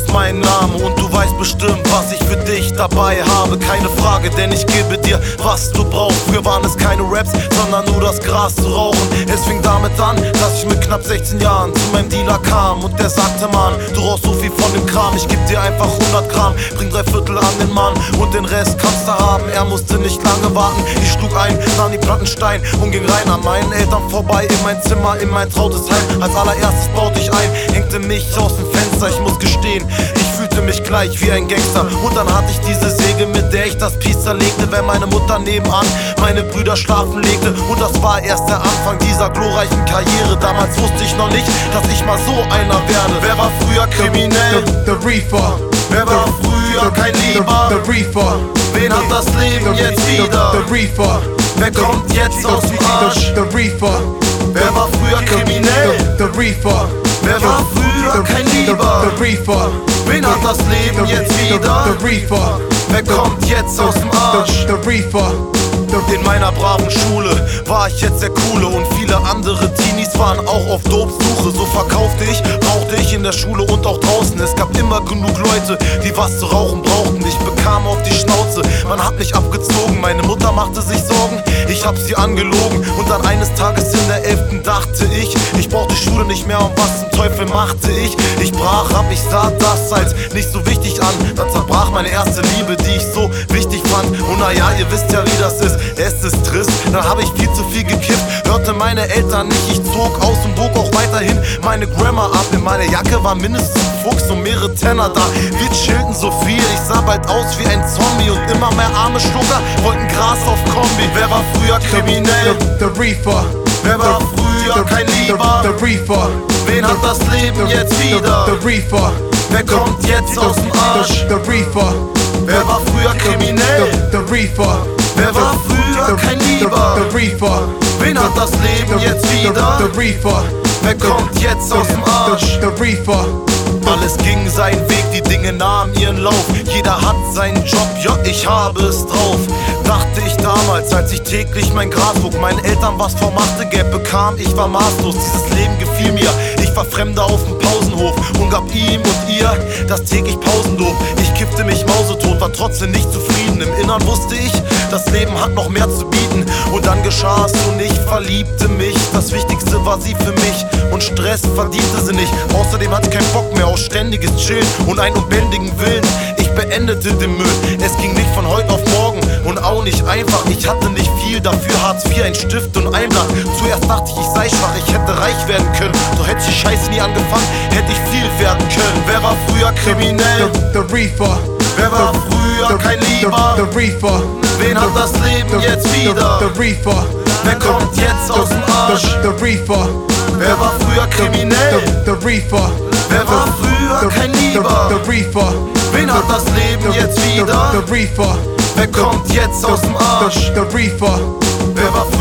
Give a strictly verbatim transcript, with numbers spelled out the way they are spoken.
meinen Namen und du weißt bestimmt, was ich für dich dabei habe. Keine Frage, denn ich gebe dir, was du brauchst. Früher waren es keine Raps, sondern nur das Gras zu rauchen. Es fing damit an, dass ich mit knapp sechzehn Jahren zu meinem Dealer kam und der sagte, Mann, du rauchst so viel von dem Kram, ich geb dir einfach hundert Gramm, bring drei Viertel an den Mann und den Rest kannst du haben. Er musste nicht lange warten, ich schlug ein, nahm die Plattenstein und ging rein an meinen Eltern vorbei in mein Zimmer, in mein trautes Heim. Als allererstes baute ich ein, hängte mich aus dem Fenster, ich muss gestehen, ich fühlte mich gleich wie ein Gangster. Und dann hatte ich diese Säge, mit der ich das Piece zerlegte, wenn meine Mutter nebenan meine Brüder schlafen legte. Und das war erst der Anfang dieser glorreichen Karriere. Damals wusste ich noch nicht, dass ich mal so einer werde. Wer war früher kriminell? The, the, the Reefer. Wer war früher kein Lieber? The, the Reefer. Wen hat das Leben the, jetzt the, wieder? The, the Reefer. Wer kommt jetzt aus dem Arsch? The, the Reefer. Wer war früher kriminell? The, the, the Reefer. Wer war früher kein Lieber? The, the Reefer. Wen hat das Leben jetzt wieder? The, the Reefer. Wer kommt jetzt aus dem Arsch? The, the Reefer. In meiner braven Schule war ich jetzt der Coole und viele andere Teenies waren auch auf Dope-Suche. So verkaufte ich, rauchte ich in der Schule und auch draußen. Es gab immer genug Leute, die was zu rauchen brauchten. Ich bekam auf die Schnauze, man hat mich abgezogen. Meine Mutter machte sich Sorgen, ich hab sie angelogen. Und dann eines Tages in der elften dachte ich, ich brauch die Schule nicht mehr und was zum Teufel machte ich? Ich brach ab, ich sah das als nicht so wichtig an. Dann zerbrach meine erste Liebe, die ich so wichtig fand. Und naja, ihr wisst ja wie das ist. Es ist trist, dann habe ich viel zu viel gekifft, hörte meine Eltern nicht, ich zog aus und wog auch weiterhin meine Grammar ab. In meiner Jacke war mindestens ein Fuchs und mehrere Tenner da. Wir chillten so viel, ich sah bald aus wie ein Zombie und immer mehr arme Schlucker wollten Gras auf Kombi. Wer war früher kriminell? The, the, the Reefer. Wer war früher kein Lieber? The, the Reefer. Wen hat das Leben jetzt wieder? The, the Reefer. Wer kommt jetzt aus dem Arsch? The, the Reefer. Wer war früher kriminell? The, the Reefer. Wer war früher kein Lieber? The, the Reefer. Wen hat das Leben jetzt wieder? The, the Reefer. Wer kommt jetzt aus dem Arsch? The, the Reefer. Alles ging seinen Weg, die Dinge nahmen ihren Lauf. Jeder hat seinen Job, ja, ich habe es drauf. Dachte ich damals, als ich täglich mein Gras wog, meinen Eltern was vor Geld bekam, ich war maßlos. Dieses Leben gefiel mir, ich war Fremder auf dem Pausenhof und gab ihm und ihr das täglich Pausenlob. Ich kiffte mich mausetot, war trotzdem nicht zufrieden. Im Innern wusste ich, das Leben hat noch mehr zu bieten. Und dann geschah es und ich verliebte mich. Das Wichtigste war sie für mich und Stress verdiente sie nicht. Außerdem hatte ich keinen Bock mehr auf ständiges Chillen und einen unbändigen Willen. Ich beendete den Müll, es ging nicht von heute auf morgen und auch nicht einfach. Ich hatte nicht viel, dafür Hartz vier, ein Stift und ein Blatt. Zuerst dachte ich, ich sei schwach, ich hätte reich werden können. Doch hätte ich die Scheiße nie angefangen, hätte ich viel werden können. Wer war früher kriminell? The, the Reefer. Wer war früher kein Lieber? The, the Reefer. Wen hat das Leben jetzt wieder? The, the Reefer. Wer kommt jetzt aus dem Arsch? The, the Reefer. Wer war früher kriminell? The, the Reefer. Wer war früher kein Lieber? The, the Reefer. Wen hat das Leben jetzt wieder? The, the Reefer. Wer kommt jetzt aus dem Arsch? The, the Reefer. Wer war früher